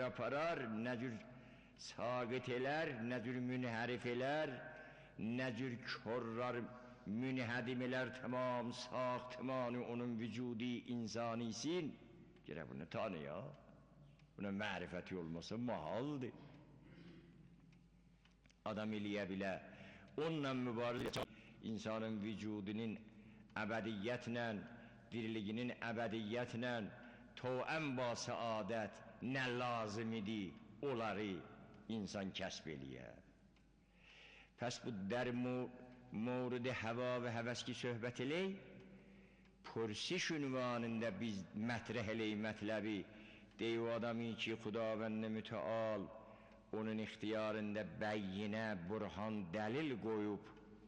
aparar, nə cür saqit elər, nə cür münhərif elər, nə cür körrar, münhədim elər tamam saxtimanı onun vücudi insanisin. Gerek bunu tanı ya. Buna mərifəti olmasa mahaldır. Adam eləyə bilə, onunla mübarizə insanın vücudunun əbədiyyətlə, dirliginin əbədiyyətlə to ən ba səadət nə lazım idi, onları insan kəsb eləyə. Pəs bu در مورد hava və həvəs ki söhbət elək, pürsiş ünvanında biz mətrəh elək mətləbi, deyib o adamı ki Xudavənd müteal onun ixtiyarında bəyyinə, burhan, dəlil qoyub,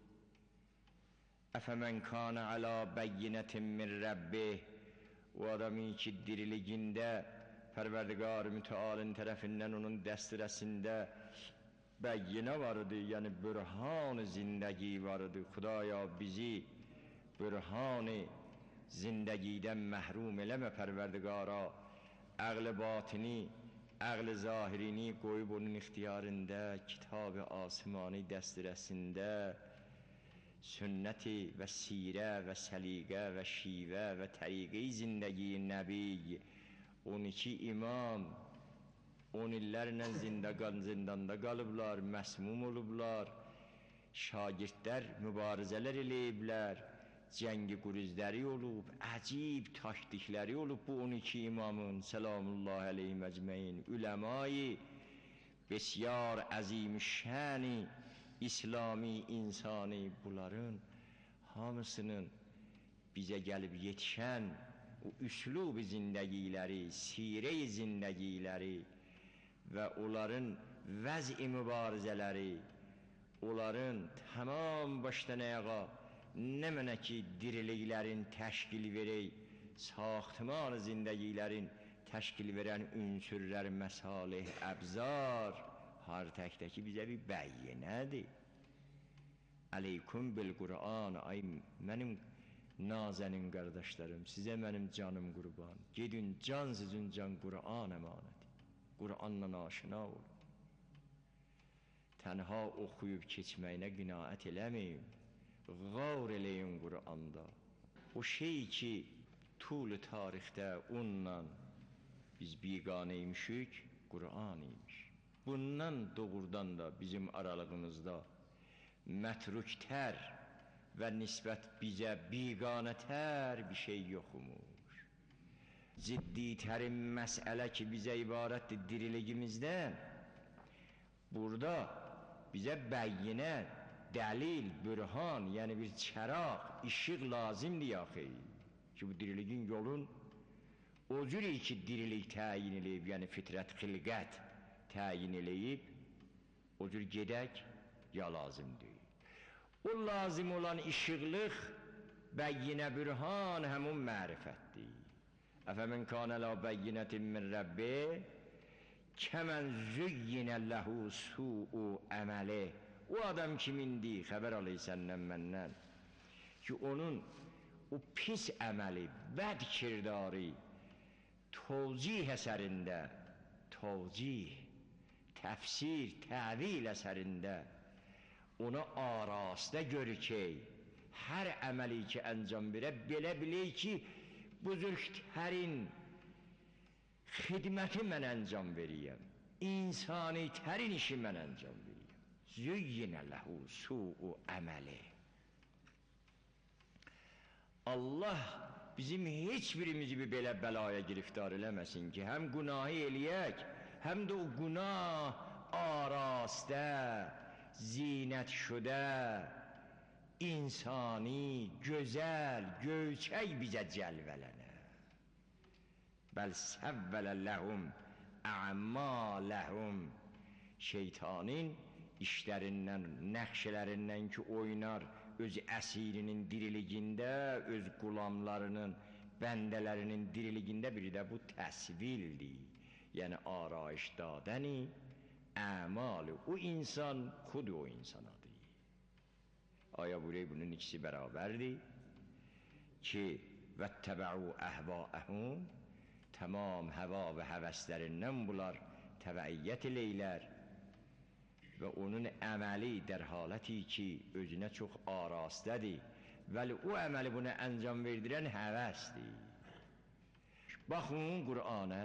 əfəmən kanə alə bəyyinətin min Rəbbih, o adamı ki diriligində Pərverdigar mütealın tərəfindən onun dəstürəsində bəyyinə vardı, yəni bürhan-ı zindəgi vardı. Xudaya bizi bürhan-ı zindəgidən məhrum eləmə Pərverdigara, əql-i batini, əql-i zahirini qoyub onun ixtiyarında, kitab-ı asmani dəstürəsində sünnəti və sirə və səliqə və şivə və təriqə-i zindəgi nəbi 12 imam 10 illərlə zindanda qalıblar, məsmum olublar, şagirdlər mübarizələr eləyiblər, cəngi quruzləri olub, əcib taktikləri olub bu 12 imamın selamullah aleyhim əcməin, üləmayı besyar əzim şəni İslami insani, bunların hamısının bizə gəlib yetişən o üslub-i zindəgiləri, sirə-i zindəgiləri və onların vəz-i mübarizələri, onların tamam başdan ayağa nə mənə ki diriliklərin təşkil verək, saxtiman-ı zindəgilərin təşkil verən ünsürlər, məsalih, əbzar, har təkdəki bizə bir bəyyinədir. Əleykum bil Qur'an, ay mənim nazənin qardaşlarım, sizə mənim canım qurban, gedin can sizin can Qur'an əmanəti, Qur'anla aşina olun. Tənha oxuyub keçməyinə qinaət eləməyin, qavr eləyin Qur'anda. O şey ki, tul tarixdə onunla biz biqaneymişik, Qur'an imiş. Bundan doğrudan da bizim aralığımızda mətrüktər və nisbət bizə biqanətər bir şey yoxmuş. Ciddi tərin məsələ ki bizə ibarətdir diriligimizdən, burada bizə bəyyinə, dəlil, bürhan, yəni bir çəraq, işıq lazımdır yaxı ki bu diriligin yolun o cür ki dirilik təyin eləyib, yəni fitrət, xilqət təyin eləyib, o cür gedək ya lazım deyil. O lazım olan işıqlıq, bəyyinə, bürhan həmun mərifətdir. Əfəmən kanə la bəyyinətin min Rəbbi kəmən züyyinə ləhu su'u əməli. O adam kimindir, xəbər alay səndən məndən ki onun o pis əməli, bəd kirdarı tövcih əsərində, tövcih, təfsir, təvil əsərində ona arastə görükək, hər əməli ki əncam verə, belə bilək ki buzurgtərin xidməti mən əncam veriyəm, insani tərin işi mən əncam veriyəm. Züyyinə ləhu su'u əməli. Allah bizim heç birimizi bir belə bəlaya giriftar eləməsin ki, həm günahı eləyək, həm də o günah arastə, zinət şudə, insani, gözəl, göyçək bizə cəlvələnə. Bəl səvvələ ləhum ə'mələhum, şeytanın işlərindən, nəqşələrindən ki oynar öz əsirinin diriligində, öz qulamlarının, bəndələrinin diriligində, biri də bu təsvildir. Yəni arayış dadəni, əmalı, o insan xud o insanadır. Aya buraya bunun ikisi bərabərdir ki vəttəbə'u əhvâəhum, tamam həva və həvəslərindən bunlar təbəiyyət eləylər və onun əməli dər haləti ki, özünə çox arastədir, vəli o əməli buna əncam verdirən həvəsdir. Baxın Qur'ana,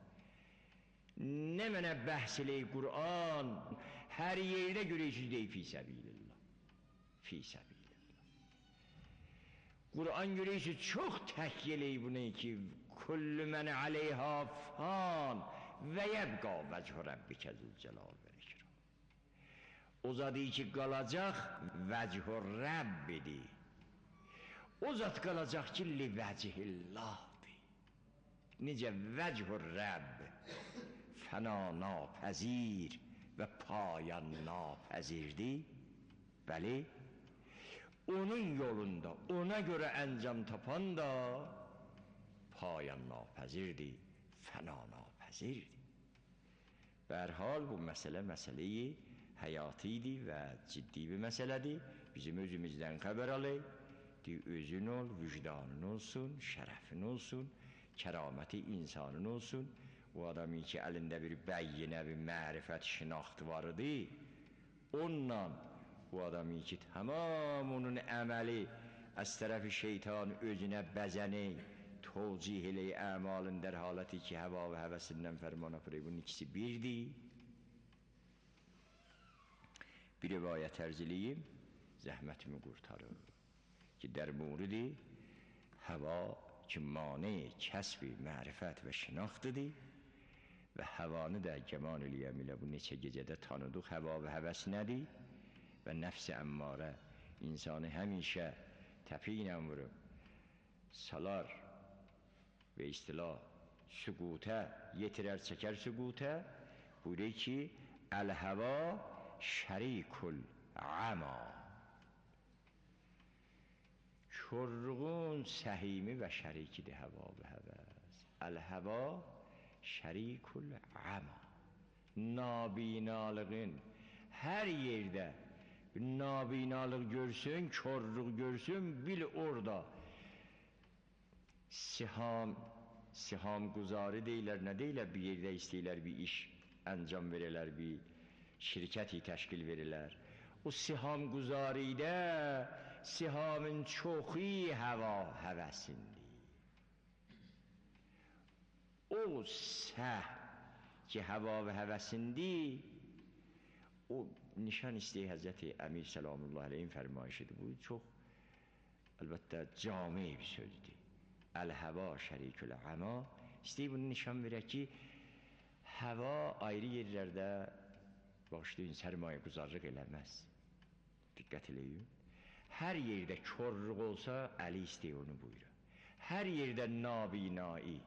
nə mənə bəhs eləyir Qur'an, hər yerdə görürsünüz deyir, fi səbilillah, fi səbilillah. Qur'an görürsünüz, çox təhk eləyir bunu ki, kullu mən aleyha fan və yəbqa vəchü Rabbikə zülcəlal və ikram. O zadı ki, qalacaq vəchü Rabbidir. O zat qalacaq ki, li vəcihillahdir. Necə vəchü Rabb fəna napəzir və payan napəzirdir. Bəli, onun yolunda, ona görə əncam tapan da payan napəzirdir, fəna napəzirdir. Bərhal bu məsələ məsələyi həyatidir və ciddi bir məsələdir. Bizim özümüzdən xəbər alək. Özün ol, vicdanın olsun, şərəfin olsun, kəraməti insanın olsun. O adamı ki, əlində bir bəyyinə, bir mərifət, şinaxt var idi, onunla o adamı ki, tamam onun əməli az tərəfi şeytan özünə bəzəni, tavcih eləyi əmalın dər haləti ki, həva və həvəsindən fərmana pürey, bunun ikisi birdir. Bir rivayət ərziliyim, zəhmətimi qurtarır. Ki, در مورد هوا که مانع کسب معرفت و شناختdir və həvanı da gəman eləyəm elə bu neçə gecədə tanıdıq, həva və həvəs nədir və nəfs-i əmmarə insanı həmişə təpi ilə vurub salar və istilah süqutə yetirər, çəkər süqutə. Buyuruyor ki, əl-həva şərikul əma, körlüğün səhimi və şərikidir həva və həvəs. Əl-həva şərikul əma, nabinalığın hər yerdə nabinalıq görsün, körlük görsün, bil orada siham quzarı deyilər, nə deyilər, bir yerdə istəyirlər bir iş əncam verirlər, bir şirkəti təşkil verirlər. O siham quzaridə sihamın çoxu həva həvəsindir. O səh ki, həva və həvəsindir, o nişan istəyir Həzrəti Əmir Səlamullah əleyhin fərmayişidir. Bu çox əlbəttə cami bir sözdür. Əl-həva şərikül əma, istəyir bunu nişan verək ki, həva ayrı yerlərdə başlayın sərmayə quzarlıq eləməz. Diqqət eləyin. Hər yerdə körlük olsa, əli istəyir onu buyurur. Hər yerdə nabinai,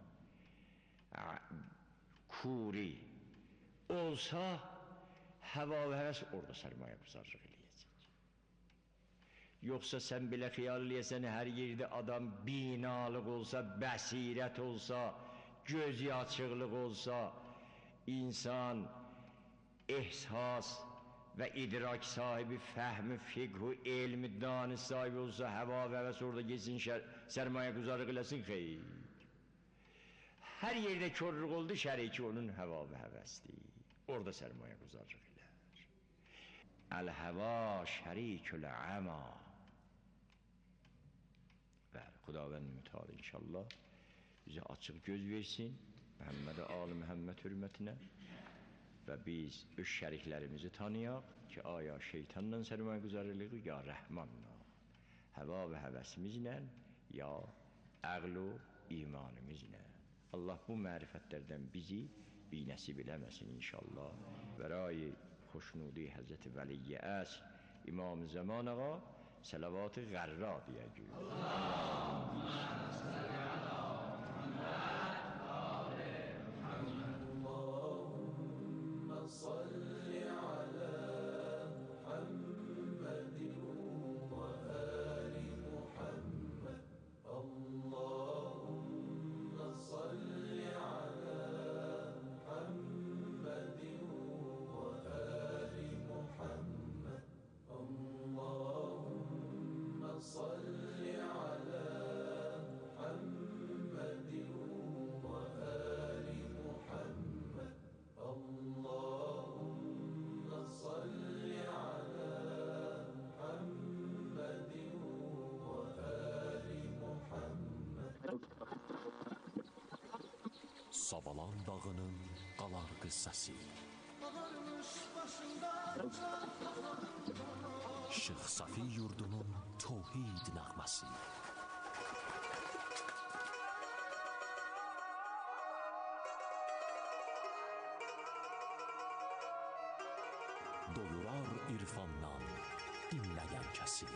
kuri olsa, həva və həvəs orada sərmayə quzarlıq eləyəcək. Yoxsa sən belə xiyal eləyəsən, hər yerdə adam binalıq olsa, bəsirət olsa, gözü açıqlıq olsa, insan ehsas və idrak sahibi, fəhmi, fiqhu, elmi, danis sahibi olsa, həva və həvəs orada geçsin, sərmayə quzarlıq eləsin, xeyr. Hər yerdə körlük oldu, şəriki onun həva və həvəsdir. Orada sərmayə quzarlıq elər. Əl-həva şərikül əma. Bəli, Xudavənd mütəal inşallah bizə açıq göz versin, Məhəmməd-i Ali Məhəmməd hürmətinə və biz öz şəriklərimizi tanıyaq ki, aya şeytanla sərmayə quzarlıq, ya rəhmanla, həva və həvəsimizlə, ya əql-u imanımızla. Allah bu mərifətlərdən bizi binəsib eləməsin inşallah. Bərai xoşnudi Həzrəti Vəli-i Əsr İmam-ı Zaman ağa səlavat-ı qərra deyək. صل على محمد وآل محمد اللهم صل على محمد وآل محمد اللهم صل على Savalan dağının qalar qıssası. Şeyx Safi yurdunun tövhid nəğməsi. Doyurar irfandan dinləyən kəsi.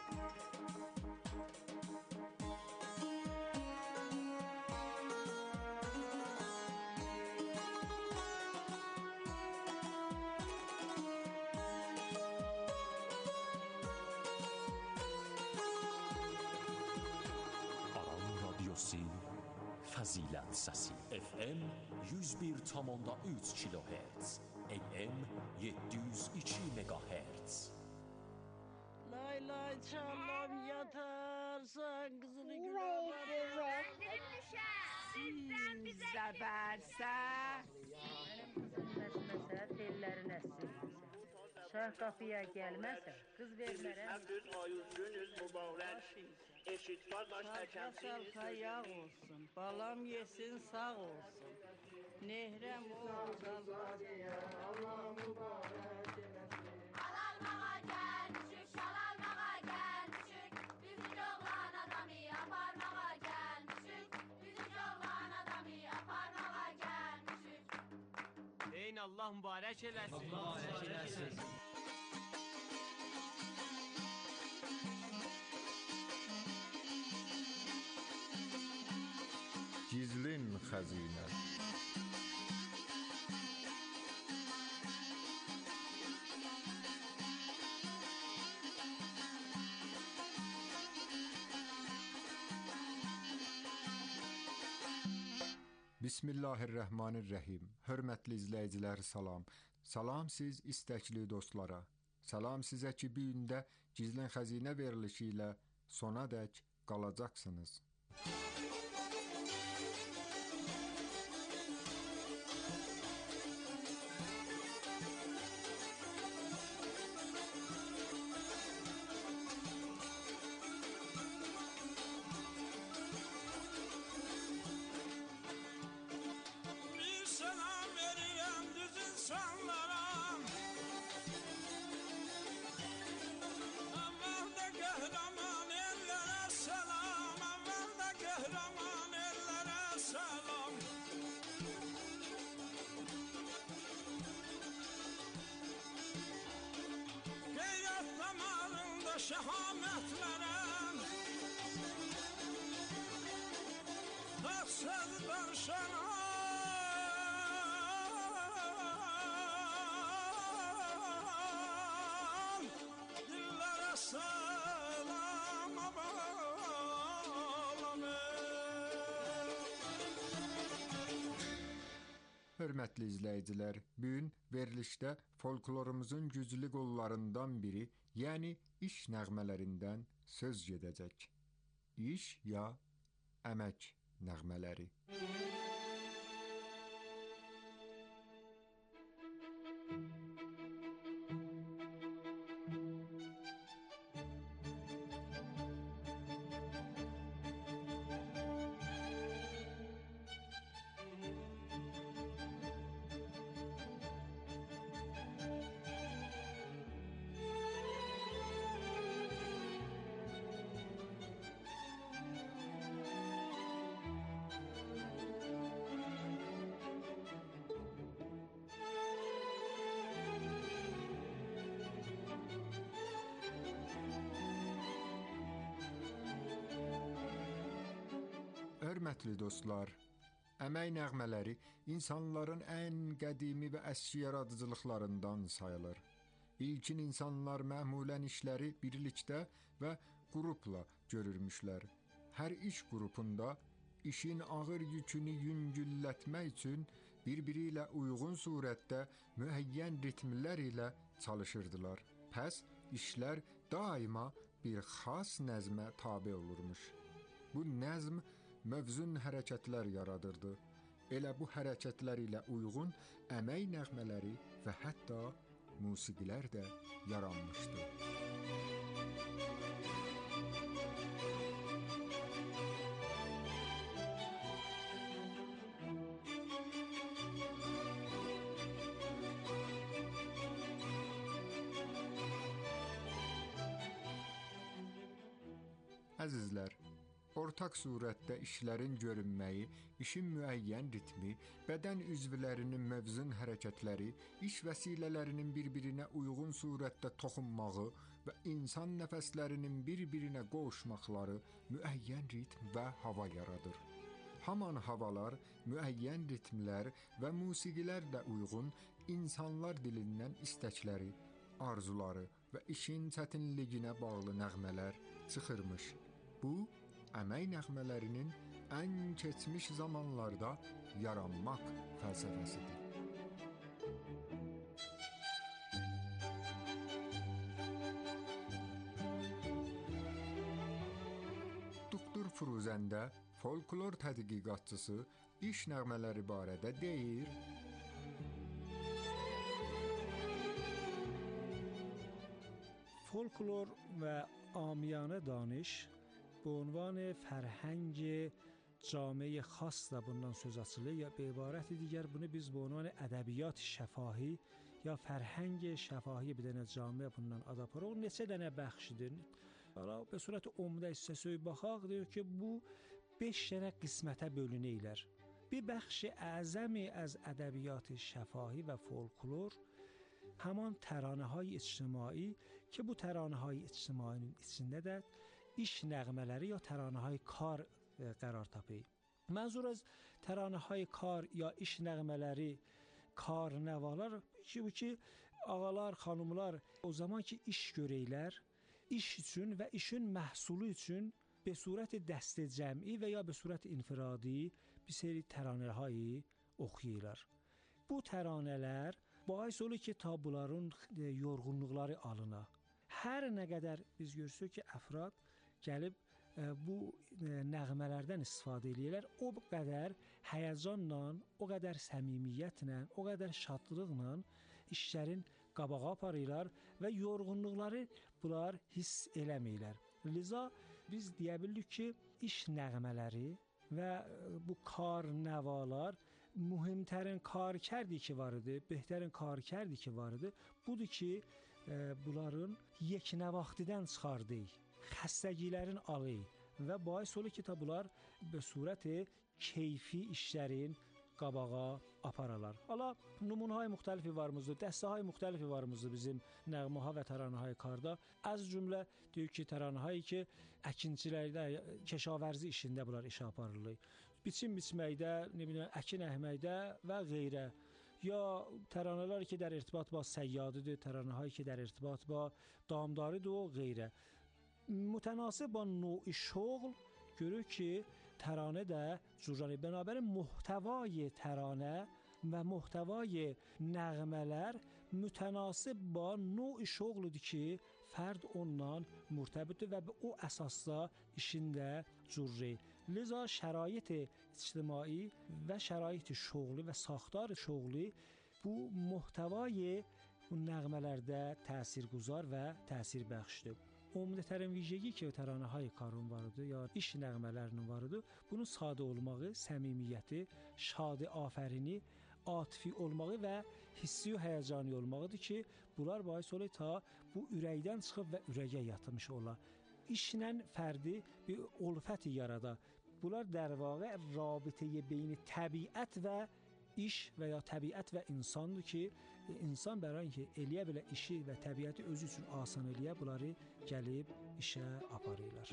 Fəzilət səsi. FM 101,3 kHz, AM 702 MHz. Lay lay çalam yatarsan kızını gülerim. Bizden bize verse. Benim kızım nəsməsə, tellərin əsir. Şah qapıya gəlməsə, qız vermərəm. Əbdül ayuz günüz mübarək. Eşit kardeş Sarpa sarpa yağ olsun, balam yesin sağ olsun. Nehrem olsun. Alalmağa gelmişik, şalalmağa gelmişik. Bizi çoğlan adamı yaparmağa gelmişik. Bizi çoğlan adamı yaparmağa gelmişik. Deyin Allah mübarek eləsin. Allah mübarek eləsin. Gizlin xəzinə. Bismillahirrahmanirrahim. Hörmətli izləyicilər, salam. Salam siz istəkli dostlara. Salam sizə ki, bu gündə Gizlin xəzinə verilişi ilə sonadək qalacaqsınız. Şahametlerem taksız danışanam dillere selam abalamı. Hörmətli izləyicilər, bu gün verilişdə folklorumuzun güclü qollarından biri, yəni iş nəğmələrindən söz gedəcək. İş ya əmək nəğmələri. Hörmətli dostlar, əmək nəğmələri insanların ən qədimi və əski yaradıcılıqlarından sayılır. İlkin insanlar məmulən işləri birlikdə və qrupla görürmüşlər. Hər iş qrupunda işin ağır yükünü yüngüllətmək üçün bir-biri ilə uyğun surətdə müəyyən ritmlər ilə çalışırdılar. Pəs işlər daima bir xas nəzmə tabe olurmuş. Bu nəzm mövzun hərəkətlər yaradırdı. Elə bu hərəkətlər ilə uyğun əmək nəğmələri və hətta musiqilər də yaranmışdı. Əzizlər, ortaq surətdə işlərin görünməyi, işin müəyyən ritmi, bədən üzvlərinin mövzun hərəkətləri, iş vəsilələrinin bir-birinə uyğun surətdə toxunmağı və insan nəfəslərinin bir-birinə qovuşmaqları müəyyən ritm və hava yaradır. Haman havalar, müəyyən ritmlər və musiqilərlə uyğun insanlar dilindən istəkləri, arzuları və işin çətinliyinə bağlı nəğmələr çıxırmış. Bu, əmək nəğmələrinin ən keçmiş zamanlarda yaranmaq fəlsəfəsidir. Doktor Fruzəndə folklor tədqiqatçısı iş nəğmələri barədə deyir: folklor və عامیانه دانش به عنوان فرهنگ جامعه خاص da bundan söz açılır یا به عبارت دیگر bunu biz به عنوان ədəbiyyat şəfahi یا فرهنگ şəfahi bir dənə camiə bundan ad aparır. O neçə dənə bəxşidir. Ala به صورت عمده istəsək baxaq deyir ki bu 5 dənə qismətə bölünürlər. Bir bəxş اعظمی از ادبیات شفاهی و فولکلور همان ترانه‌های اجتماعی که bu ترانه‌های اجتماعinin içində də iş nəğmələri ya təranəهای kar qərar tapır. Mənzur az təranəهای kar ya iş nəğmələri, kar nəvalar ki ağalar, xanımlar o zaman ki iş görəylər, iş üçün və işin məhsulu üçün به صورت دست جمعی و یا به صورت انفرادی bir seri təranələri oxuyurlar. Bu təranələr باعث olur ki ta bunların yorğunluqları alına. Hər nə qədər biz görsək ki əfrad gəlib bu nəğmələrdən istifadə edirlər, o qədər həyəcanla, o qədər səmimiyyətlə, o qədər şadlıqla işlərin qabağa aparırlar və yorğunluqları bunlar hiss eləmirlər. Liza biz deyə bildik ki, iş nəğmələri və bu kar nəvalar mühümtərin karkərdi ki var idi, behtarin karkərdi ki var idi, budur ki bunların yeknəvaxtidən çıxardı, xəstəgilərin alı və bais olur ki bunlar به صورت keyfi işlərin qabağa aparalar. Hala nümunələr müxtəlifi varımızdır, dəstələr müxtəlifi varımızdır bizim nəğməha və təranəhay karda. Az cümlə deyir ki, təranəhay ki, əkinçilərdə, kəşavərzi işində bunlar iş aparırlar. Biçim biçməkdə, nə bileyim, əkin əkməkdə və qeyrə. Ya təranələr ki, در ارتباط با səyyadidir, təranəhay ki, در ارتباط با damdaridir و غیره. متناسب با نوع شغل görür ki ترانه ده جورانی بنابراین محتوای ترانه و محتوای نغمه‌lər mütənasib با نوع şoğludur ki fərd onunla مرتبطdir və o əsasda işində cürri. Liza şərait ictimai və şərait şoğlu və saxtar şoğlu bu محتوای nəğmələrdə təsirgüzar və təsir bəxşdir. Umumdətərin vijegi ki, təranəhay karın varıdır, ya iş nəğmələrinin varıdır. Bunun sadə olmağı, səmimiyyəti, şadi afərini, atifi olmağı və hissi və həyəcani olmağıdır ki, bunlar bais olur ta bu ürəkdən çıxıb və ürəyə yatmış ola. İşlə fərdi bir ulfəti yarada. Bunlar در واقع رابطه بین təbiət və iş və ya təbiət və insandır ki, insan bəran ki, eləyə bilə işi və təbiəti özü üçün asan eləyə bunları gəlib işə aparırlar.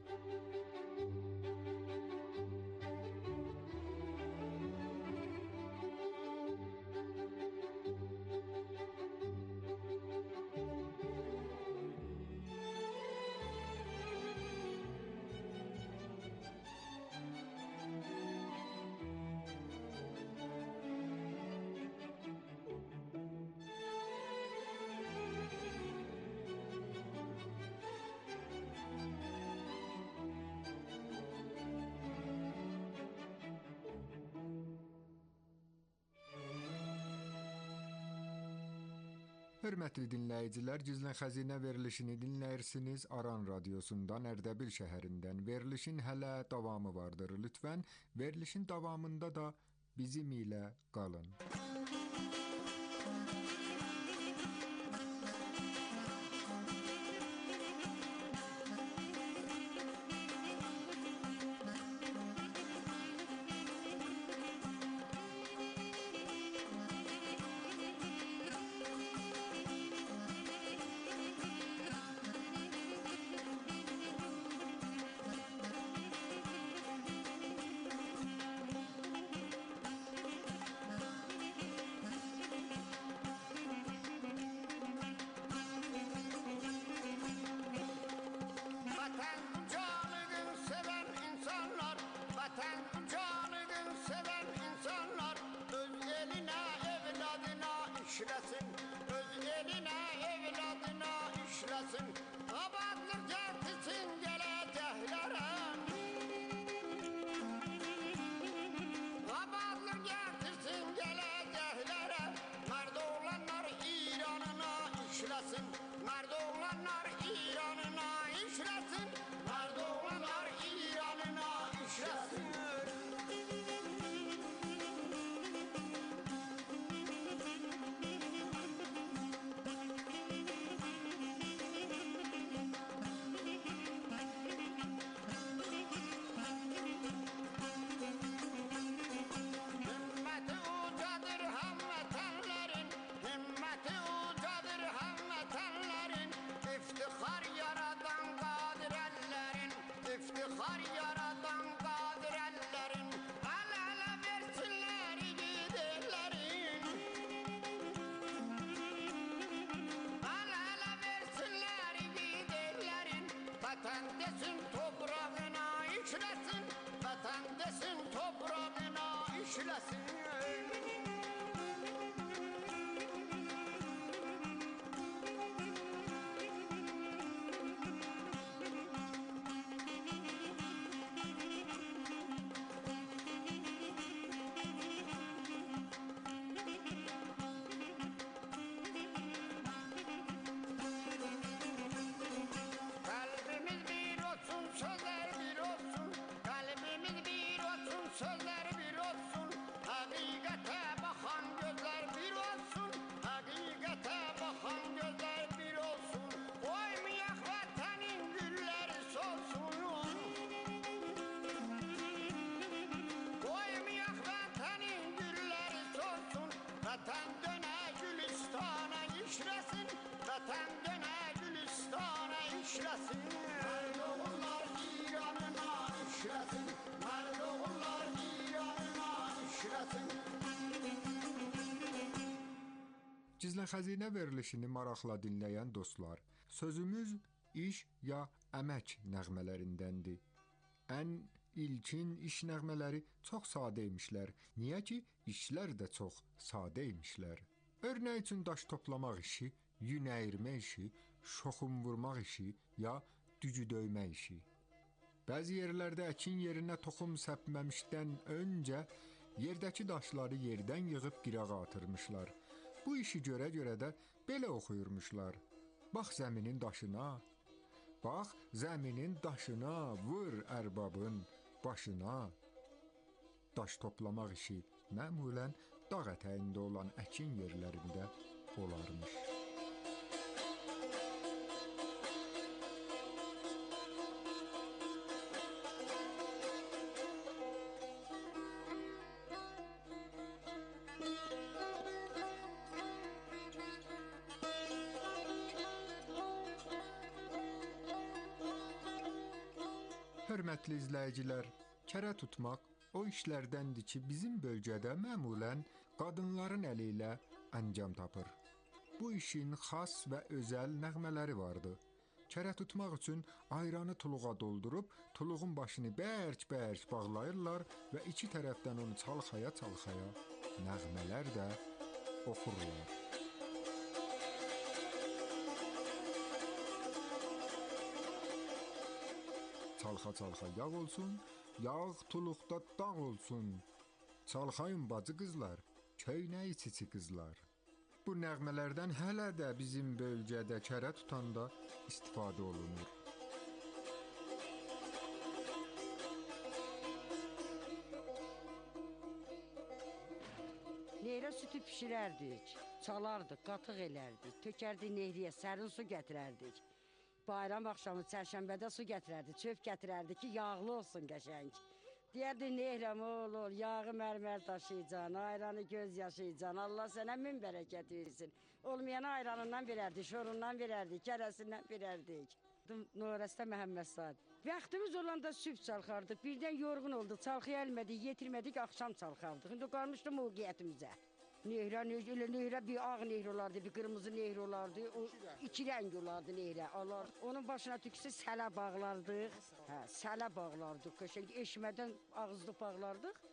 Hörmətli dinləyicilər, Gizlin Xəzinə verilişini dinləyirsiniz Aran Radiosundan Ərdəbil şəhərindən. Verilişin hələ davamı vardır. Lütfən verilişin davamında da bizim ilə qalın. işləsin, öz elinə, evladına işləsin, abadlıq gətirsin gələcəklərə. Abadlıq gətirsin gələcəklərə, mərd oğlanlar İranına işləsin, mərd oğlanlar İranına işləsin, mərd oğlanlar İranına işləsin. Himməti ucadır həmvətənlərin, himməti ucadır həmvətənlərin, iftixar yaradan qadir əllərin, iftixar yaradan qadir əllərin, əl-ələ versinlər igidlərin, əl-ələ versinlər igidlərin, vətən desin toprağına işləsin, vətən desin toprağına işləsin. Kalbimiz bir olsun, sözler bir olsun. Kalbimiz bir olsun, sözler bir olsun. Hakikate bakan gözler bir olsun. Hakikate bakan gözler bir olsun. Koymayak vatanın gülleri solsun. Koymayak vatanın gülleri solsun. Vatan döne Gülistan'a işlesin. Vatan döne Gülistan'a işlesin. Mərd oğullar İranına işlesin. Mərd oğullar İranına işlesin. Gizli xəzinə verilişini maraqla dinləyən dostlar, sözümüz iş ya əmək nəğmələrindəndir. Ən ilkin iş nəğmələri çox sadə imişlər. Niyə ki, işlər də çox sadə imişlər. Örnək üçün daş toplamaq işi, yün əyirmə işi, şoxum vurmaq işi ya dügü döymək işi. Bəzi yerlərdə əkin yerinə toxum səpməmişdən öncə yerdəki daşları yerdən yığıb qırağa atırmışlar. Bu işi görə də belə oxuyurmuşlar. Bax zəminin daşına, bax zəminin daşına, vur ərbabın başına. Daş toplamaq işi məmulən dağ ətəyində olan əkin yerlərində olarmış. Hörmətli izləyicilər, kərə tutmaq o işlərdəndir ki, bizim bölgədə məmulən qadınların əli ilə əncam tapır. Bu işin xas və özəl nəğmələri vardı. Kərə tutmaq üçün ayranı tuluğa doldurub, tuluğun başını bərk-bərk bağlayırlar və iki tərəfdən onu çalxaya-çalxaya nəğmələr də oxurlar. Çalxa-çalxa yağ olsun, yağ tuluqda dağ olsun. Çalxayın bacı qızlar, köynəyi çiçi qızlar. Bu nəğmələrdən hələ də bizim bölgədə kərə tutanda istifadə olunur. Nehrə sütü pişirərdik, çalardıq, qatıq elərdik, tökərdik nehriyə, sərin su gətirərdik. Bayram axşamı çərşənbədə su gətirərdik, çöp gətirərdik ki, yağlı olsun qəşəng. Deyərdik nehrəm olur, yağı mərmər daşıyacan, ayranı göz yaşayacan, Allah sənə min bərəkət versin. Olmayana ayranından verərdik, şorundan verərdik, kərəsindən verərdik. Norəstə Məhəmməd Saad. Vaxtımız olanda sübh çalxardıq, birdən yorğun oldu, çalxıya əlmədik, yetirmədik, axşam çalxardıq. İndi qalmışdı mövqiyyətimizə. Nehrə bir ağ nehr olardı, bir qırmızı nehr olardı, o iki rəng olardı nehrə. Onun başına tüküsü sələ bağlardıq, sələ bağlardıq, eşmədən ağızlıq bağlardıq.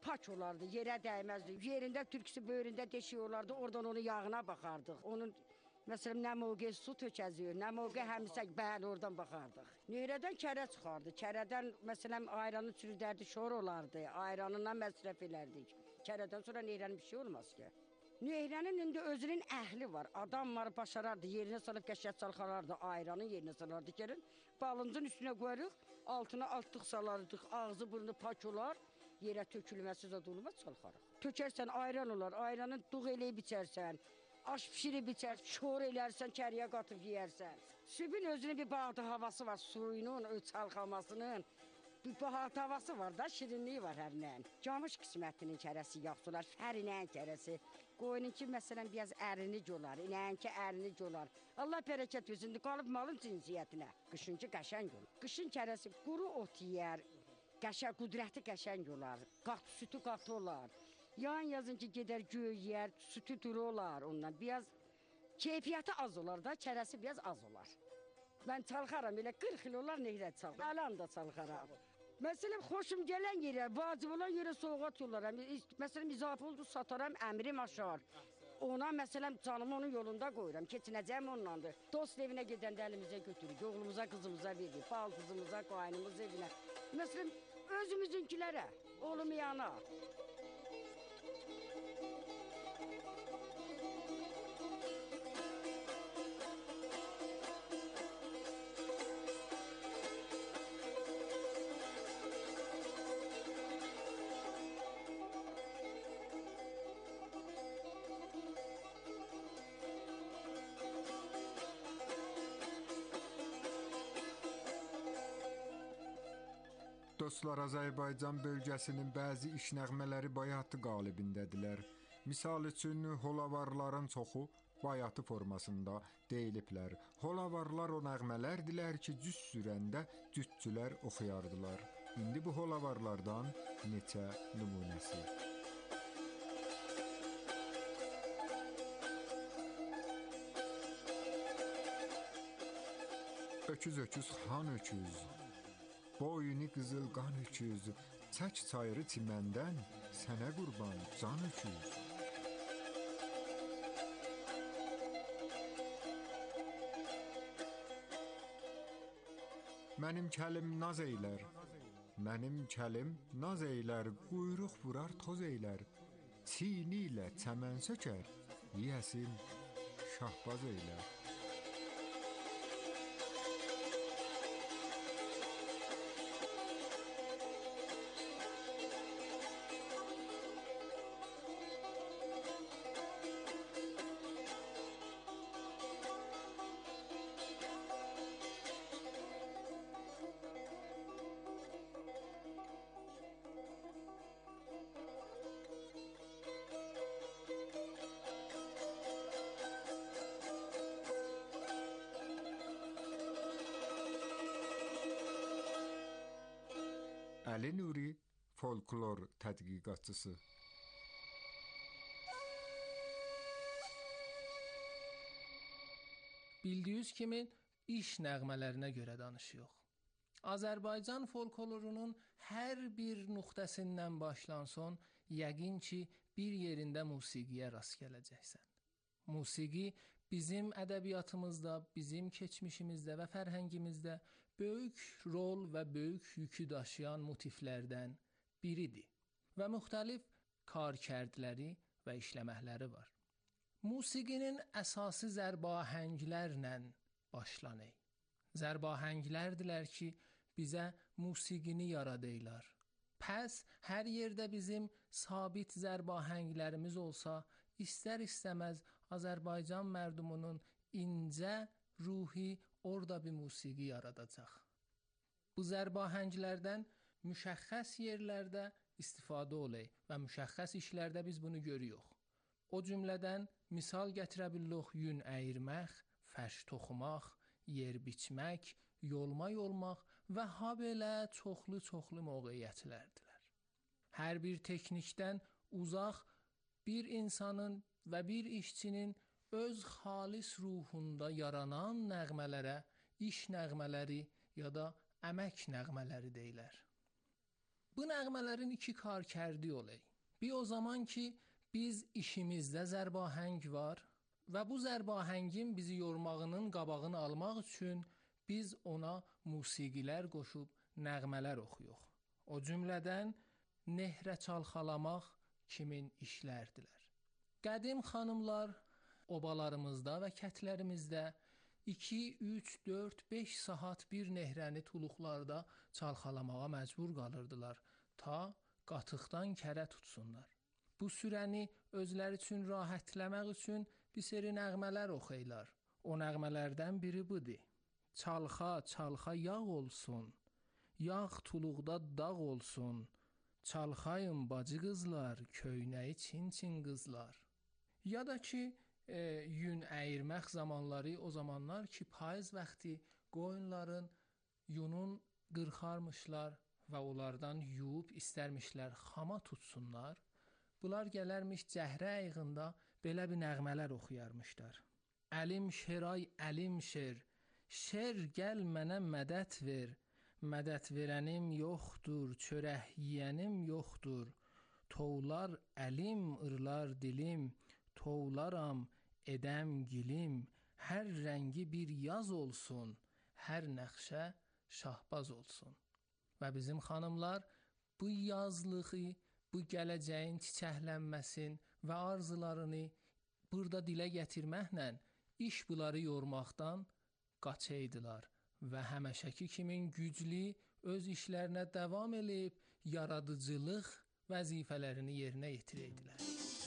pak olardı, yerə dəyməzdi. Yerində türküsü böyründə deşik olardı, oradan onun yağına baxardıq. Onun məsələn nə mövqe su tökəziyor, nə mövqe həmsək, bəli oradan baxardıq. Nehrədən kərə çıxardı. Kərədən məsələn ayranı çürüdərdi, şor olardı. Ayranından məsrəf elərdik. Kərədən sonra nehrənin bir şey olmaz ki. Nehrənin indi özünün əhli var. Adam var, başarardı, yerinə salıb qəşət çalxalardı, ayranın yerinə salardı. Gəlin, balıncın üstünə qoyarıq, altına altlıq salardıq, ağzı burnu pak olar, yerə tökülməsi zad olmaz, çalxarıq. Tökərsən, ayran olar, ayranı dağ eləyib içərsən, aş pişirib içərsən, şor elərsən, kəriyə qatıb yeyərsən. Sübün özünün bir bağda havası var, suyunun, çalxamasının. Bir bahar havası var da, şirinliyi var hərindən. Camış qismətinin kərəsi yaxşılar, fərinəyin kərəsi. Qoyununki məsələn biraz ərinik olar, inəyinki ərinik olar. Allah bərəkət versin, qalıb malın cinsiyyətinə. Qışınki qəşəng olur. Qışın kərəsi quru ot yeyər, qudrəti qəşəng olar, sütü qatı olar. Yan yazın ki, gedər göy yeyər, sütü duru olar ondan. Biraz keyfiyyəti az olar da, kərəsi biraz az olar. Mən çalxaram, elə 40 il olar nehrə çalxaram. Alan da çalxaram. Məsələn, xoşum gələn yerə, vacib olan yerə soğuqat yollaram. Məsələn, izafə oldu, sataram, əmrim aşar. Ona, məsələn, canımı onun yolunda qoyuram, keçinəcəm ondandır. Dost evinə gedəndə əlimizə götürürük, oğlumuza, qızımıza veririk, bal qızımıza, qaynımız evinə. Məsələn, özümüzünkilərə, olmayana. Dostlar, Azərbaycan bölgəsinin bəzi iş nəğmələri bayatı qalibindədirlər. Misal üçün, holavarların çoxu bayatı formasında deyiliblər. Holavarlar o nəğmələrdilər ki, cüz sürəndə cütçülər oxuyardılar. İndi bu holavarlardan neçə nümunəsi. Öküz öküz xan öküz, boynu qızıl qan öküz, çək çayırı çiməndən, sənə qurban can öküz. Mənim kəlim naz eylər, mənim kəlim naz eylər, quyruq vurar toz eylər, çiğni ilə çəmən sökər, yiyəsin şahbaz eylər. Əli Nuri, folklor tədqiqatçısı. Bildiyiniz kimi iş nəğmələrinə görə danışırıq. Azərbaycan folklorunun hər bir nöqtəsindən başlanson, yəqin ki, bir yerində musiqiyə rast gələcəksən. Musiqi bizim ədəbiyyatımızda, bizim keçmişimizdə və fərhəngimizdə böyük rol və böyük yükü daşıyan motivlərdən biridir və müxtəlif karkərdləri və işləməkləri var. Musiqinin əsası zərbahənglərlə başlanır. Zərbahənglərdilər ki, bizə musiqini yaradırlar. Pəs hər yerdə bizim sabit zərbahənglərimiz olsa, istər-istəməz Azərbaycan mərdumunun incə ruhi orada bir musiqi yaradacaq. Bu zərbahənglərdən müşəxxəs yerlərdə istifadə olay və müşəxxəs işlərdə biz bunu görürük. O cümlədən misal gətirə bilirik yün əyirmək, fərş toxumaq, yer biçmək, yolma yolmaq və habelə çoxlu mövqeyyətlərdilər. Hər bir texnikdən uzaq bir insanın və bir işçinin öz xalis ruhunda yaranan nəğmələrə iş nəğmələri ya da əmək nəğmələri deyilər. Bu nəğmələrin iki karkərdi olay. Bir o zaman ki biz işimizdə zərbahəng var və bu zərbahəngin bizi yormağının qabağını almaq üçün biz ona musiqilər qoşub nəğmələr oxuyuq. O cümlədən nehrə çalxalamaq kimin işlərdilər. Qədim xanımlar obalarımızda və kətlərimizdə 2, 3, 4, 5 saat bir nehrəni tuluqlarda çalxalamağa məcbur qalırdılar ta qatıqdan kərə tutsunlar. Bu sürəni özləri üçün rahatləmək üçün bir seri nəğmələr oxuyurlar. O nəğmələrdən biri budur. Çalxa, çalxa yağ olsun, yağ tuluqda dağ olsun, çalxayın bacı qızlar, köynəyi çin-çin qızlar. Ya da ki, yün əyirmək zamanları, o zamanlar ki, payız vaxtı qoyunların yunun qırxarmışlar və onlardan yuyub istərmişlər xama tutsunlar. Bunlar gələrmiş cəhrə ayğında belə bir nəğmələr oxuyarmışlar. Əlim şeray, əlim şer, şer gəl mənə mədət ver, mədət verənim yoxdur, çörək yiyənim yoxdur, tovlar əlim, ırlar dilim, tovlaram, edəm gilim, hər rəngi bir yaz olsun, hər nəqşə şahbaz olsun. Və bizim xanımlar bu yazlığı, bu gələcəyin çiçəklənməsin və arzularını burada dilə gətirməklə iş bunları yormaqdan qaçaydılar və həməşəki kimin güclü öz işlərinə davam eləyib yaradıcılıq vəzifələrini yerinə yetirəydilər.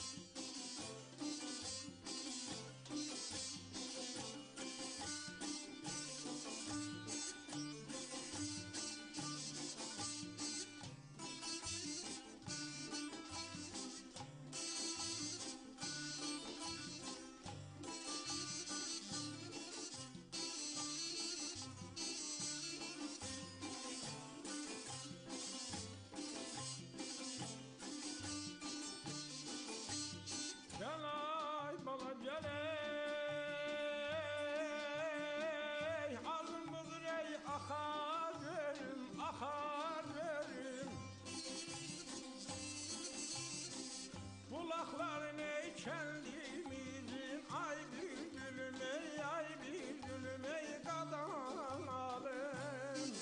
Bulakların ey kendimizin, ay bülbülüm ey, ay bülbülüm ey kadanalım.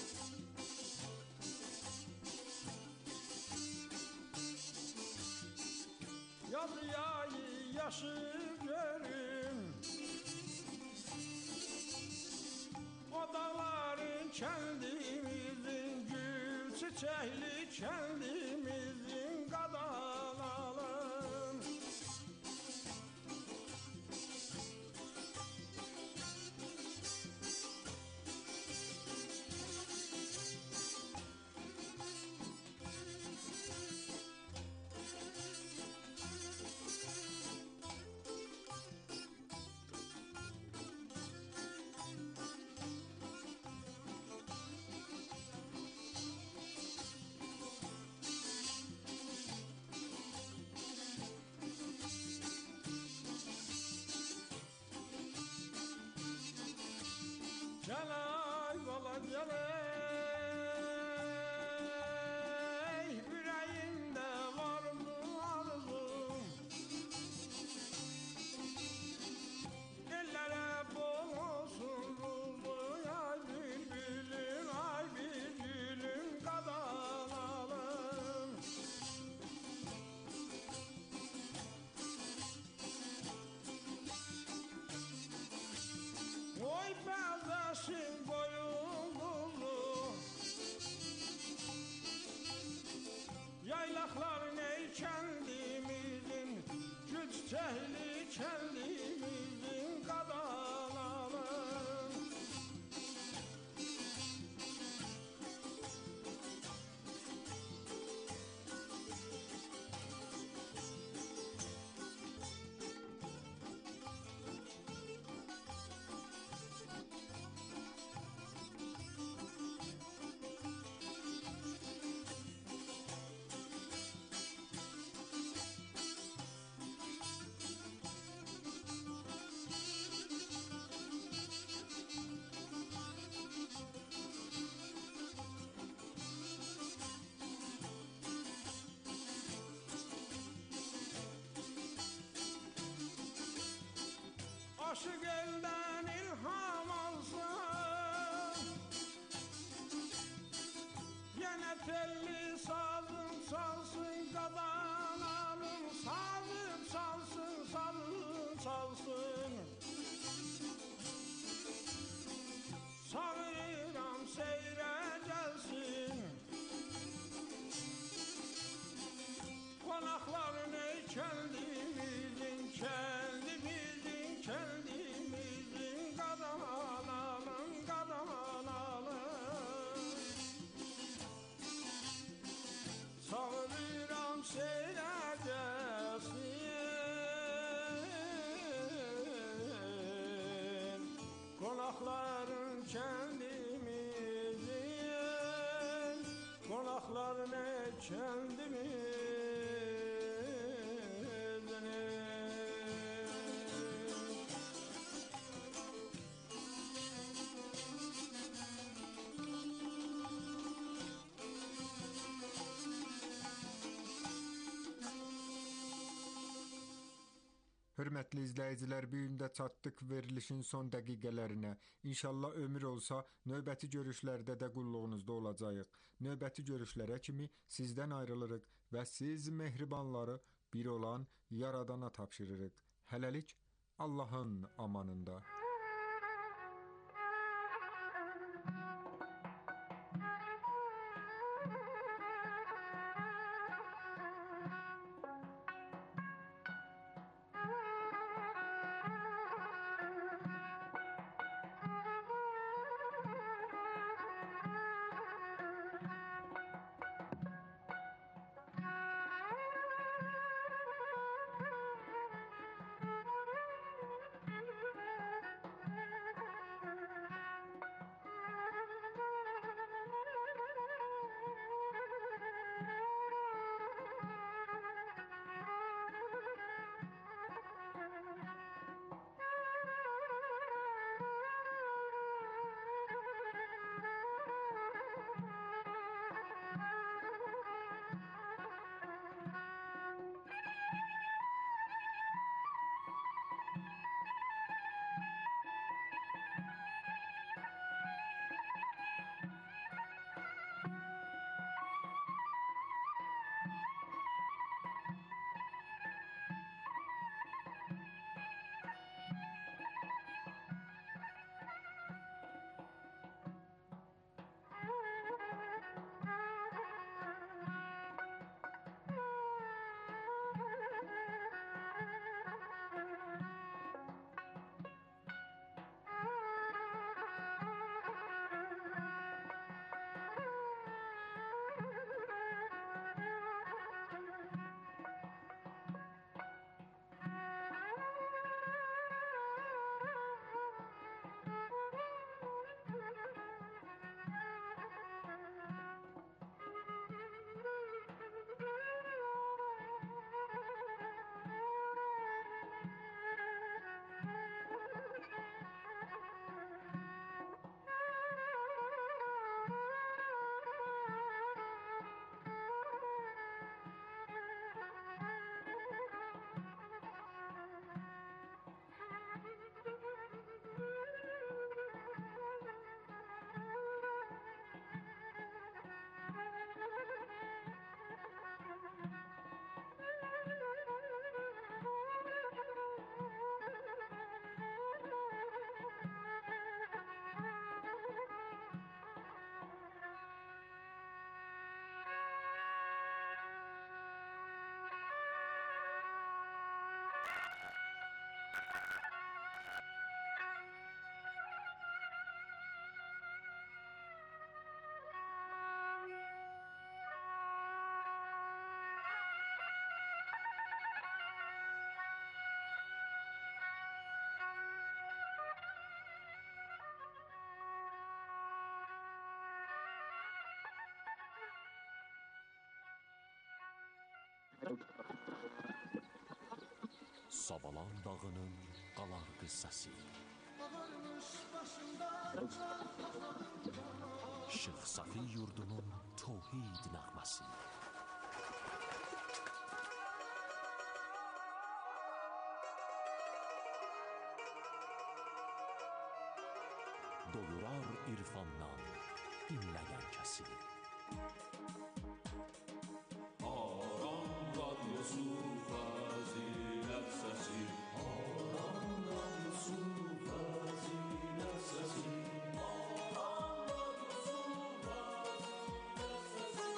Yaz yayı yaşı görüm, o dağların kendimizin, gül çiçekli kendimizin kadanalım. Qonaqların kəndimizin, qonaqların kəndimizin. Hörmətli izləyicilər, bu gün də çatdıq verilişin son dəqiqələrinə. İnşallah ömür olsa, növbəti görüşlərdə də qulluğunuzda olacağıq. Növbəti görüşlərə kimi sizdən ayrılırıq və siz mehribanları bir olan Yaradana tapşırırıq. Hələlik Allahın amanında. Savalan dağının qalardı səsi, Şeyx Safi yurdunun tövhid nəğməsi. Doyurar irfandan dinləyən kəsi. Aram radyosu fazilet sesi, Aram radyosu fazilet sesi, Aram radyosu fazilet sesi.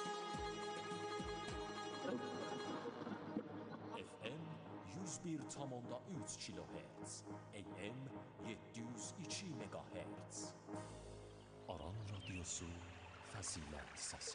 FM 101,3 kHz, AM 702 MHz. Aran radyosu fəzilət səsi.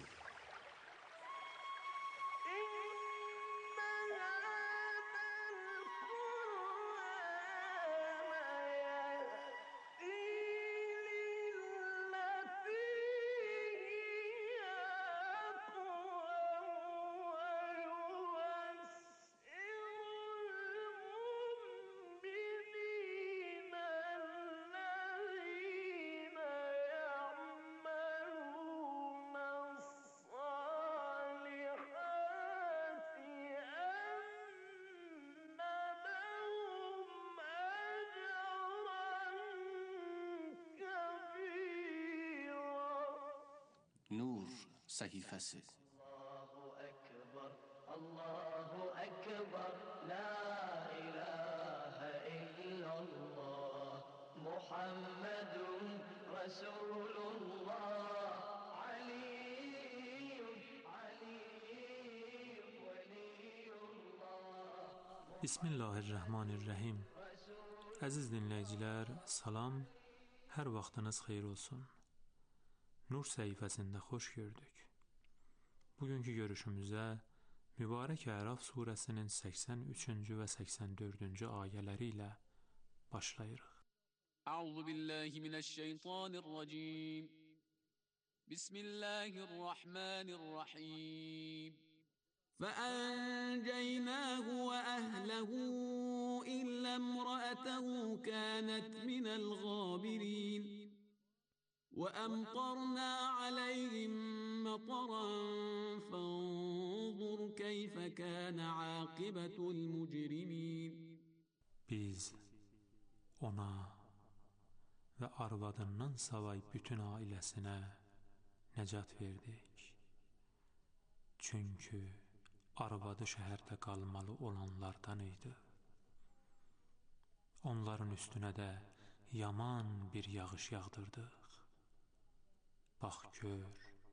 səhifəsi. Allahu Ekber, la ilahe illallah, Muhammedun Resulullah, Aliyyun, Aliyyun, Veliyullah. Bismillahirrahmanirrahim. Əziz dinləyicilər, salam, hər vaxtınız xeyir olsun. Nur səhifəsində xoş gördük. Bugünkü görüşümüzə Mübarək Əraf surəsinin 83-cü və 84-cü ayələri ilə başlayırıq. Əuzu billahi minəşşeytanirracim. Bismillahirrahmanirrahim. فأنجيناه وأهله إلا امرأته كانت من الغابرين وأمطرنا عليهم مطرا فانظر كيف كان عاقبة المجرمين. Biz ona və arvadından savay bütün ailəsinə nəcat verdik. Çünki arvadı şəhərdə qalmalı olanlardan idi. Onların üstünə də yaman bir yağış yağdırdıq. Bax gör,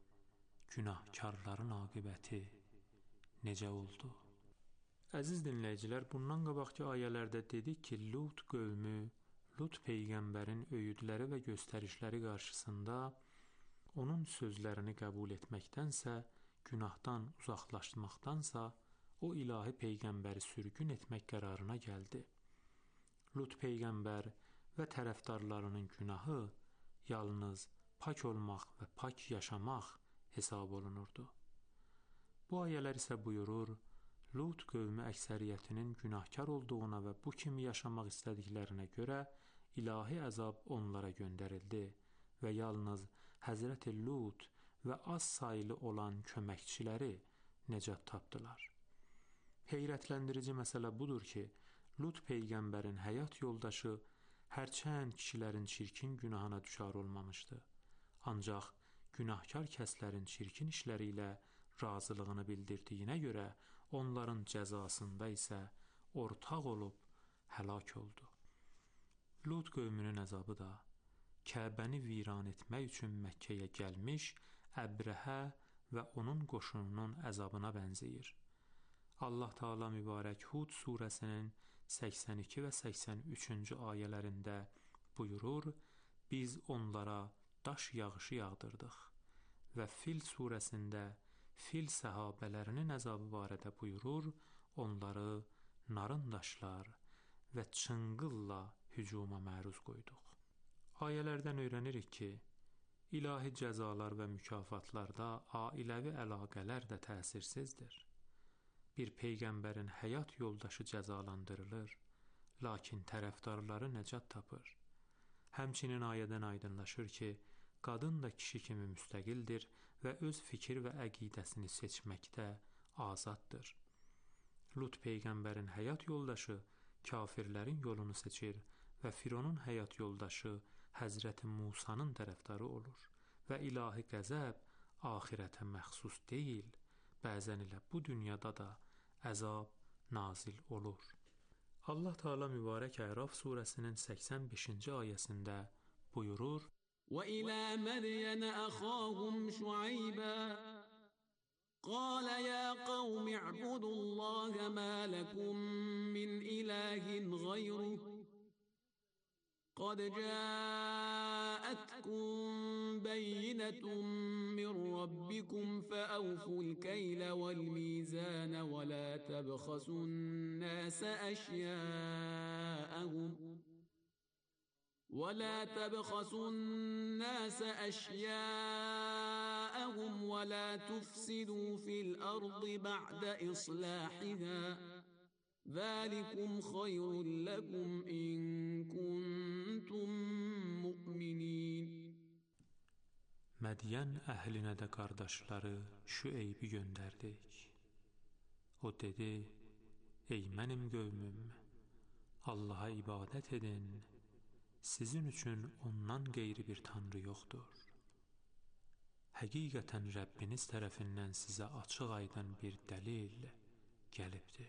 günahkarların aqibəti necə oldu? Əziz dinləyicilər, bundan qabaqki ayələrdə dedik ki, Lut qövmü, Lut peyğəmbərin öyüdləri və göstərişləri qarşısında onun sözlərini qəbul etməkdənsə, günahdan uzaqlaşmaqdansa, o ilahi peyğəmbəri sürgün etmək qərarına gəldi. Lut peyğəmbər və tərəfdarlarının günahı yalnız pak olmaq və pak yaşamaq hesab olunurdu. Bu ayələr isə buyurur, Lut qövmü əksəriyyətinin günahkar olduğuna və bu kimi yaşamaq istədiklərinə görə ilahi əzab onlara göndərildi və yalnız Həzrəti Lut və az sayılı olan köməkçiləri nəcat tapdılar. Heyrətləndirici məsələ budur ki, Lut peyğəmbərin həyat yoldaşı hərçənd kişilərin çirkin günahına düşar olmamışdı. Ancaq günahkar kəslərin çirkin işləri ilə razılığını bildirdiyinə görə onların cəzasında isə ortaq olub həlak oldu. Lut qövmünün əzabı da Kəbəni viran etmək üçün Məkkəyə gəlmiş Əbrəhə və onun qoşununun əzabına bənzəyir. Allah Teala mübarək Hud surəsinin 82 və 83-cü ayələrində buyurur, biz onlara daş yağışı yağdırdıq və Fil surəsində fil səhabələrinin əzabı barədə buyurur, onları narın daşlar və çınqılla hücuma məruz qoyduq. Ayələrdən öyrənirik ki, İlahi cəzalar və mükafatlarda ailəvi əlaqələr də təsirsizdir. Bir peyğəmbərin həyat yoldaşı cəzalandırılır, lakin tərəfdarları nəcat tapır. Həmçinin ayədən aydınlaşır ki, qadın da kişi kimi müstəqildir və öz fikir və əqidəsini seçməkdə azaddır. Lut peyğəmbərin həyat yoldaşı kafirlərin yolunu seçir və Fironun həyat yoldaşı Həzrəti Musanın tərəfdarı olur və ilahi qəzəb axirətə məxsus deyil, bəzən elə bu dünyada da əzab nazil olur. Allah Teala mübarək Əraf surəsinin 85-ci ayəsində buyurur, وَإِلَى مَدْيَنَ أَخَاهُمْ شُعَيْبًا قَالَ يَا قَوْمِ اعْبُدُوا اللَّهَ مَا لَكُمْ مِنْ إِلَٰهٍ غَيْرُهُ قد جاءتكم بينة من ربكم فأوفوا الكيل والميزان ولا تبخسوا الناس أشياءهم ولا تفسدوا في الأرض بعد إصلاحها ذلكم خير لكم إن كنتم مؤمنين. Mədiyən əhlinə də qardaşları Şüeybi göndərdik. O dedi, ey mənim qövmüm, Allaha ibadət edin, sizin üçün ondan qeyri bir tanrı yoxdur. həqiqətən Rəbbiniz tərəfindən sizə açıq-aydın bir dəlil gəlibdir.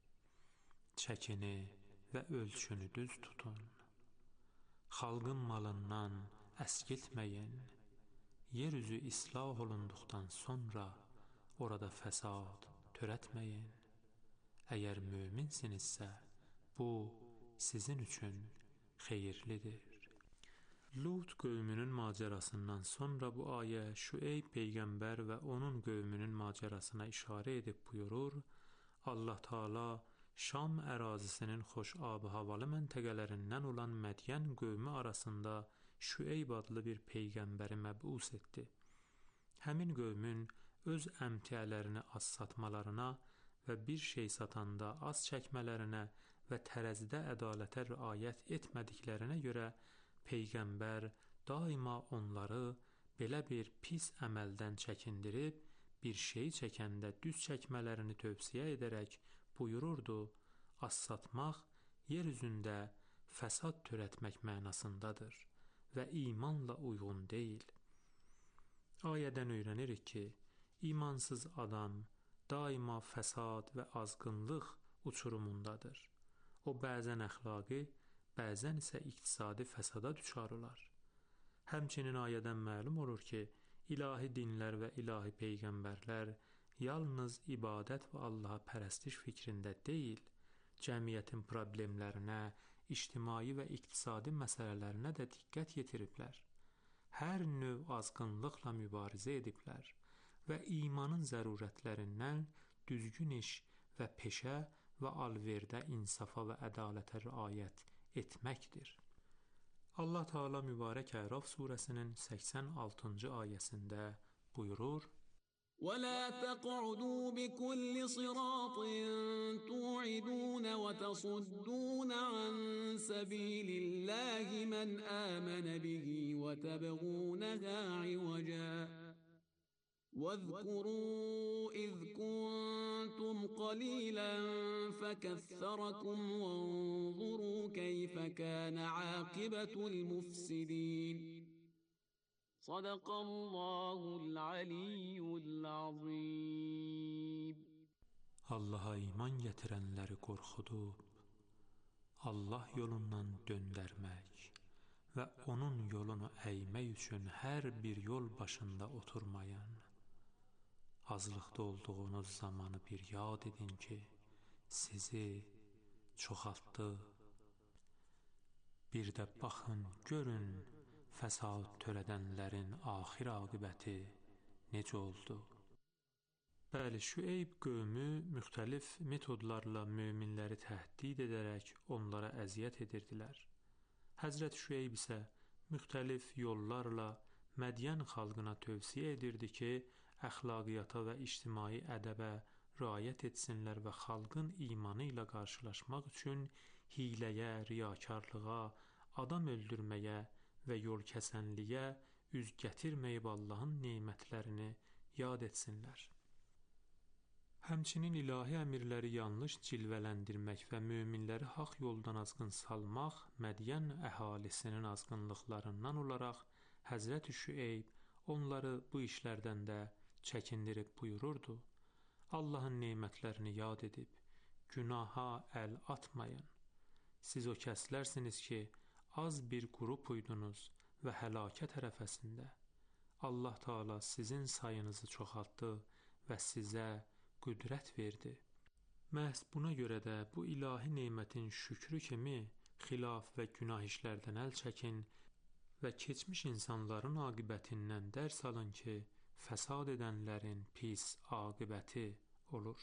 Çəkini və ölçünü düz tutun. Xalqın malından əskiltməyin. Yeryüzü islah olunduqdan sonra orada fəsad törətməyin. Əgər möminsinizsə, bu sizin üçün xeyirlidir. Lut qövmünün macərasından sonra bu ayə Şüeyb peyğəmbər və onun qövmünün macərasına işarə edib buyurur, Allah Taala Şam ərazisinin xoş ab-havalı məntəqələrindən olan Mədiyən qövmü arasında Şüeyb adlı bir peyğəmbəri məbus etdi. Həmin qövmün öz əmtiələrini az satmalarına və bir şey satanda az çəkmələrinə və tərəzidə ədalətə riayət etmədiklərinə görə peyğəmbər daima onları belə bir pis əməldən çəkindirib, bir şey çəkəndə düz çəkmələrini tövsiyə edərək buyururdu, az satmaq yer üzündə fəsad törətmək mənasındadır və imanla uyğun deyil. Ayədən öyrənirik ki, imansız adam daima fəsad və azğınlıq uçurumundadır. O bəzən əxlaqi, bəzən isə iqtisadi fəsada düçar olar. Həmçinin ayədən məlum olur ki, ilahi dinlər və ilahi peyğəmbərlər yalnız ibadət və Allaha pərəstiş fikrində deyil, cəmiyyətin problemlərinə, ictimai və iqtisadi məsələlərinə də diqqət yetiriblər. Hər növ azğınlıqla mübarizə ediblər və imanın zərurətlərindən düzgün iş və peşə və alverdə insafa və ədalətə riayət etməkdir. Allah Teala mübarək Əraf surəsinin 86-cı ayəsində buyurur: ولا تقعدوا بكل صراط توعدون وتصدون عن سبيل الله من آمن به وتبغونها عوجا واذكروا إذ كنتم قليلا فكثركم وانظروا كيف كان عاقبة المفسدين Sadaqallahul aliyyul azim. Allaha iman gətirənləri qorxudub, Allah yolundan döndərmək və onun yolunu əymək üçün hər bir yol başında oturmayan, azlıqda olduğunuz zamanı bir yad edin ki, sizi çoxaltdı. Bir də baxın, görün, fəsad törədənlərin axir aqibəti necə oldu? Bəli, Şüeyb qövmü müxtəlif metodlarla möminləri təhdid edərək onlara əziyyət edirdilər. Həzrət Şüeyb isə müxtəlif yollarla Mədiyən xalqına tövsiyə edirdi ki, əxlaqiyyata və ictimai ədəbə riayət etsinlər və xalqın imanı ilə qarşılaşmaq üçün hiləyə, riyakarlığa, adam öldürməyə və yol kəsənliyə üz gətirməyib Allahın nemətlərini yad etsinlər. Həmçinin ilahi əmirləri yanlış cilvələndirmək və möminləri haqq yoldan azğın salmaq Mədiyən əhalisinin azğınlıqlarından olaraq Həzrət Şüeyb onları bu işlərdən də çəkindirib buyururdu: Allahın nemətlərini yad edib günaha əl atmayın. Siz o kəslərsiniz ki, az bir qrup uydunuz və həlakət ərəfəsində. Allah Teala sizin sayınızı çoxaltdı və sizə qüdrət verdi. Məhz buna görə də bu ilahi nemətin şükrü kimi xilaf və günah işlərdən əl çəkin və keçmiş insanların aqibətindən dərs alın ki, fəsad edənlərin pis aqibəti olur.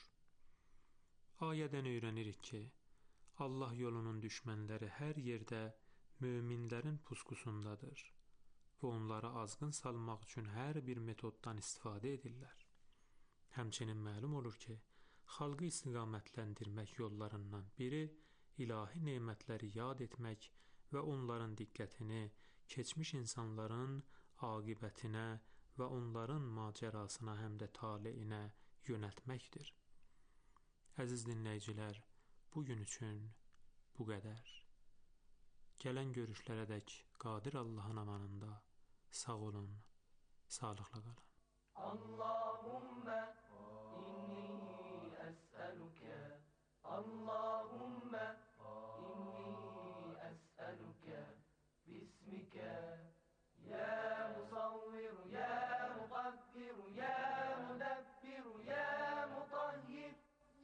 Ayədən öyrənirik ki, Allah yolunun düşmənləri hər yerdə möminlərin pusqusundadır və onları azğın salmaq üçün hər bir metoddan istifadə edirlər. Həmçinin məlum olur ki, xalqı istiqamətləndirmək yollarından biri ilahi nemətləri yad etmək və onların diqqətini keçmiş insanların aqibətinə və onların macərasına həm də taleyinə yönəltməkdir. Əziz dinləyicilər, bugün üçün bu qədər. Gələn görüşlərədək qadir Allahın amanında sağ olun, Sağlıqla qalın. Allahümme inni es'eluke Allahümme inni es'eluke bismike ya musavvir ya mukaddir ya mudebbir ya mutahhir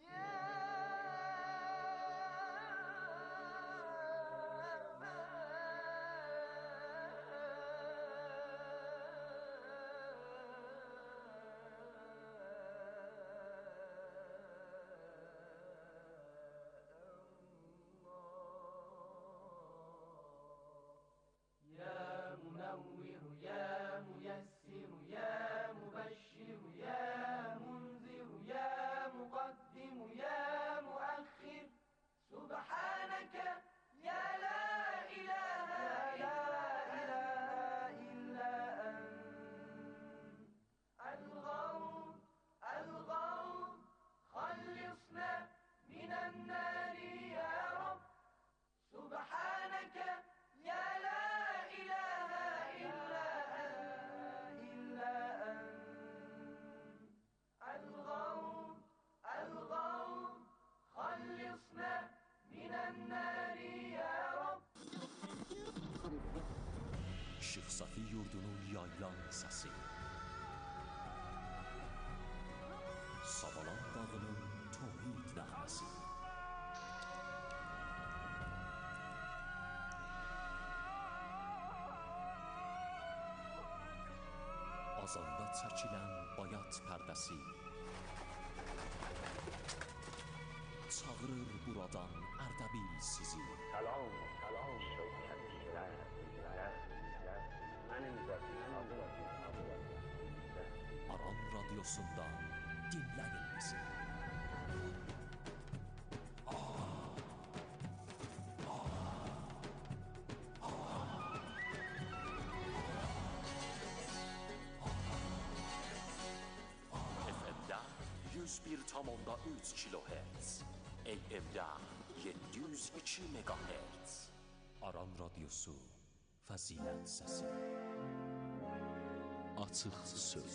Şeyx Safi yurdunun yaylan səsi, Savalan dağının tohid nəğməsi, azanda çəkilən bayat pərdəsi, çağırır buradan Ərdəbil sizi. Salam, salam şövkətliklər, mənim zəfim adım. Aran radyosundan dinləyin bizi. FM-də 101,3 kHz, AM-də 702 MHz. Aran radyosu, fəzilət səsi. Açıq söz.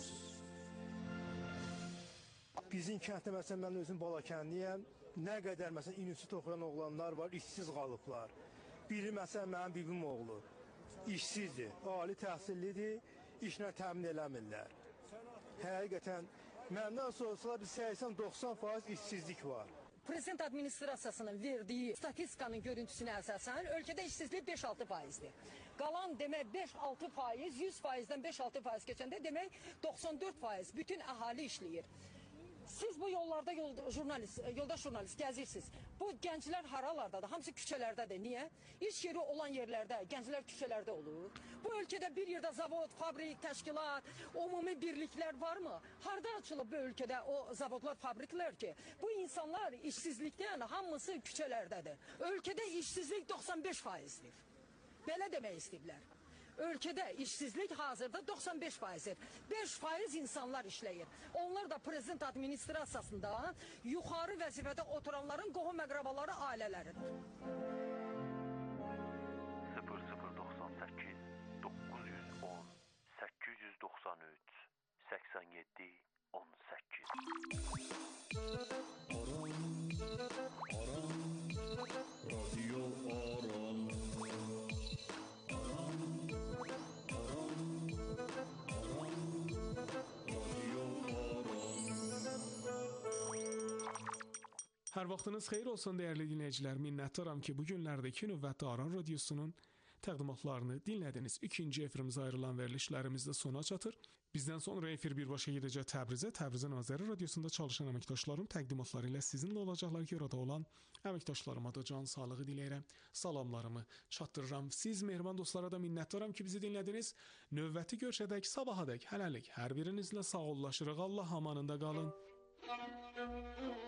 Bizim kənddə məsələn mən özüm Balakəndliyəm. Nə qədər məsələn universitet oxuyan oğlanlar var, işsiz qalıblar. Biri məsələn mənim bibim oğlu. İşsizdir, ali təhsillidir, işlə təmin eləmirlər. Həqiqətən məndən sorsalar bir 80-90% işsizlik var. Prezident administrasiyasının verdiyi statistikanın görüntüsünə əsasən ölkədə işsizlik 5-6%-dir. Qalan demək 5-6%, 100%-dən 5-6% keçəndə demək 94% bütün əhali işləyir. Siz bu yollarda yoldaş jurnalist gəzirsiniz. Bu gənclər haralardadır? Hamısı küçələrdədir. Niyə? İş yeri olan yerlərdə, gənclər küçələrdə olur. Bu ölkədə bir yerdə zavod, fabrik, təşkilat, ümumi birliklər varmı? Harada açılıb bu ölkədə o zavodlar, fabriklər ki? Bu insanlar işsizlikdən hamısı küçələrdədir. Ölkədə işsizlik 95%-dir. Belə demək istəyiblər. Ölkədə işsizlik hazırda 95%-dir. 5% insanlar işləyir. Onlar da prezident administrasiyasında yuxarı vəzifədə oturanların qohum əqrabaları ailələridir. 0098 910 893 87 18 Aran, radyo Aran. Hər vaxtınız xeyir olsun dəyərli dinləyicilər. Minnətdaram ki, bu günlərdə iki növbətli Aran radiosunun təqdimatlarını dinlədiniz. İkinci efirimiz ayrılan verilişlərimiz də sona çatır. Bizdən sonra efir birbaşa gedəcək Təbrizə. Təbrizin Azəri radiosunda çalışan əməkdaşlarım təqdimatları ilə sizinlə olacaqlar ki, orada olan əməkdaşlarıma da can sağlığı diləyirəm. Salamlarımı çatdırıram. Siz mehriban dostlara da minnətdaram ki, bizi dinlədiniz. Növbəti görüşədək, sabahadək, hələlik hər birinizlə sağollaşırıq. Allah amanında qalın.